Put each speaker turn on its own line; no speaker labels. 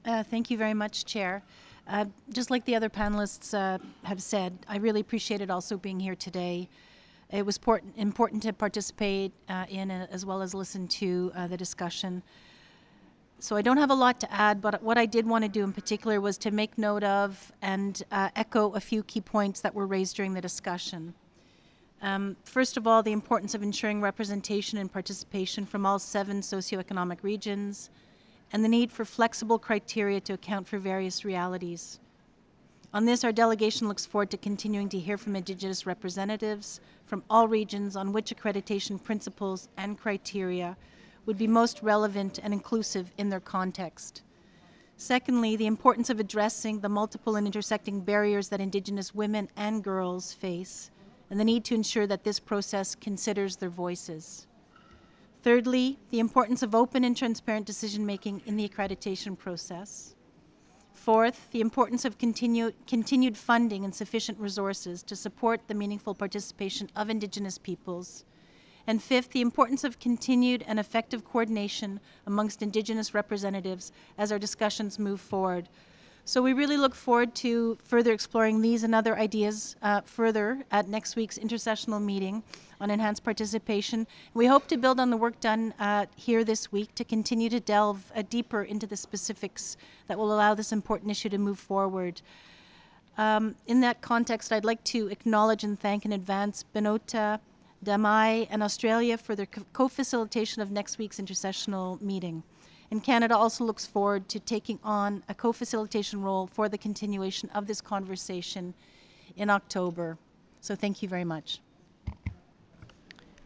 Thank you very much, Chair. Just like the other panelists have said, I really appreciated also being here today. It was important to participate in as well as listen to the discussion. So I don't have a lot to add, but what I did want to do in particular was to make note of and echo a few key points that were raised during the discussion. First of all, the importance of ensuring representation and participation from all 7 socioeconomic regions, and the need for flexible criteria to account for various realities. On this, our delegation looks forward to continuing to hear from Indigenous representatives from all regions on which accreditation principles and criteria would be most relevant and inclusive in their context. Secondly, the importance of addressing the multiple and intersecting barriers that Indigenous women and girls face, and the need to ensure that this process considers their voices. Thirdly, the importance of open and transparent decision-making in the accreditation process. Fourth, the importance of continued funding and sufficient resources to support the meaningful participation of Indigenous peoples. And fifth, the importance of continued and effective coordination amongst Indigenous representatives as our discussions move forward. So we really look forward to further exploring these and other ideas further at next week's intersessional meeting on enhanced participation. We hope to build on the work done here this week to continue to delve deeper into the specifics that will allow this important issue to move forward. In that context, I'd like to acknowledge and thank in advance Benota, Damai, and Australia for their co-facilitation of next week's intersessional meeting. And Canada also looks forward to taking on a co-facilitation role for the continuation of this conversation in October. So thank you very much.